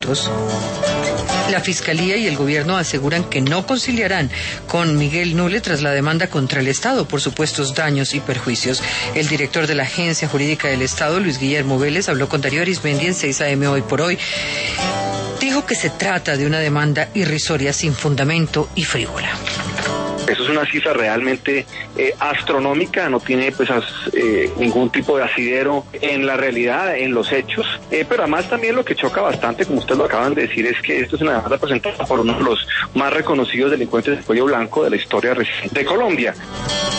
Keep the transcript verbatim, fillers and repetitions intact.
La Fiscalía y el Gobierno aseguran que no conciliarán con Miguel Nule tras la demanda contra el Estado por supuestos daños y perjuicios. El director de la Agencia Jurídica del Estado, Luis Guillermo Vélez, habló con Darío Arizmendi en seis a eme Hoy por Hoy. Dijo que se trata de una demanda irrisoria, sin fundamento y frívola. Eso es una cifra realmente eh, astronómica, no tiene pues as, eh, ningún tipo de asidero en la realidad, en los hechos, eh, pero además también lo que choca bastante, como ustedes lo acaban de decir, es que esto es una demanda presentada por uno de los más reconocidos delincuentes de cuello blanco de la historia reciente de Colombia.